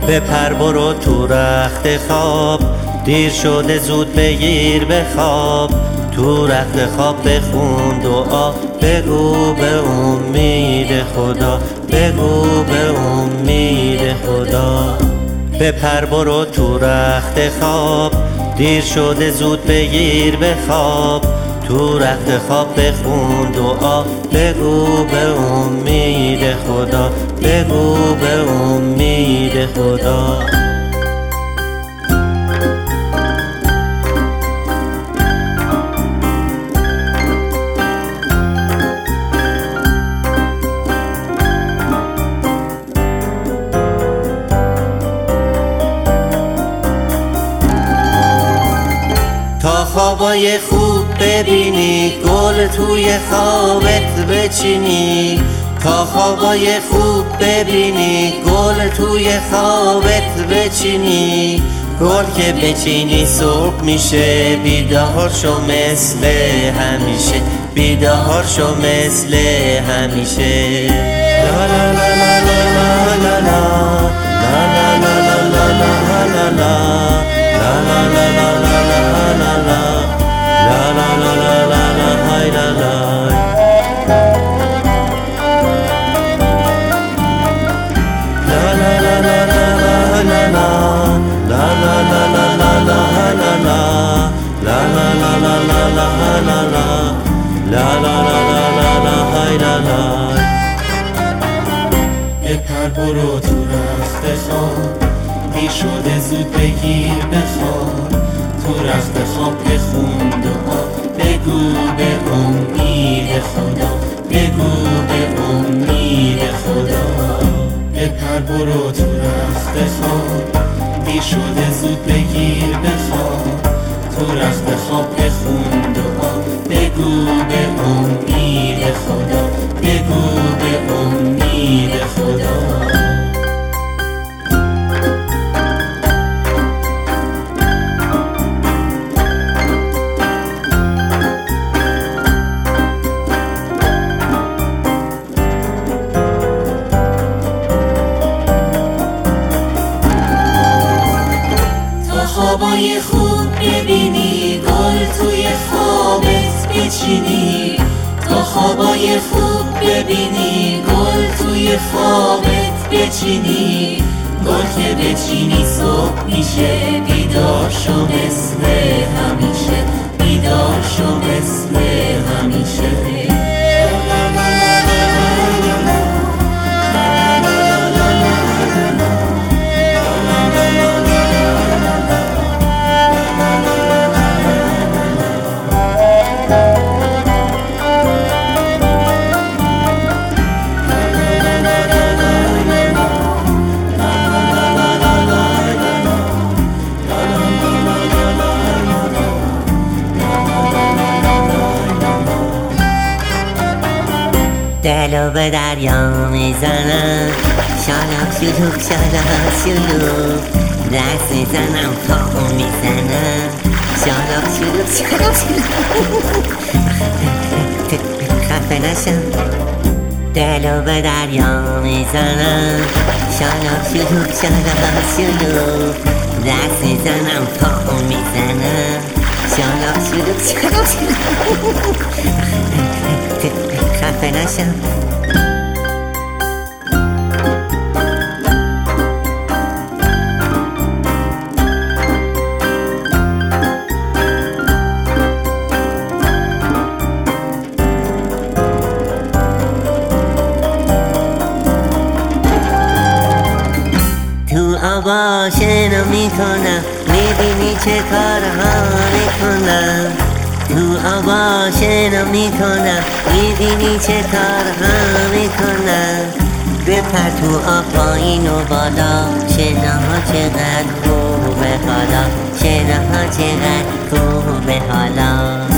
بپر برو تو رخت خواب، دیر شده زود بگیر بخواب. تو رخت خواب بخون دعا، بگو به امید خدا، بگو به امید خدا. بپر برو تو رخت خواب، دیر شده زود بگیر بخواب. تو رخت خواب بخون دعا، بگو به امید خدا، بگو به امید خدا. تا خوابای خوب ببینی، گل توی خوابت بچینی. تا خوابای خوب ببینی، گل توی خوابت بچینی. گل که بچینی صبح میشه، بیدار شو مثل همیشه، بیدار شو مثل همیشه. لا لا لا لا لا لا لا لا لا لا لا لا لا لا بپر برو تو رخت خواب، دیر شده زود بگیر بخواب. تو رخت خواب بخون دعا، بگو به امید خدا، بگو به امید خدا. بپر برو تو رخت خواب، دیر شده زود بگیر بخواب. تو رخت خواب بخون دعا، بگو به امید خدا، بگو به امید خدا. خوابای خوب ببینی، گل توی خوابت بچینی. تا خوابای خوب ببینی، گل توی خوابت بچینی. گل که بچینی صبح میشه، بیدار شو مثل همیشه، بیدار شو مثل همیشه. دلو به دریا میزنم، شالاب شلوک شالاب شلوک. دست میزنم پاهم میزنم، شالاب شلوک شالاب شلوک. خفه نشم. دلو به دریا میزنم، شالاب شلوک شالاب شلوک. دست میزنم پاهم میزنم، شالاب شلوک شالاب شلوک. خفه نشم. تو آبا شنا میکنم، میبینی چه کارها میکنم. تو آبا شنا میکنم، میبینی چه کارها میکنم. بپر تو آب پایین و بالا، شناها چقدر خوبه حالا، شناها چقدر خوبه حالا.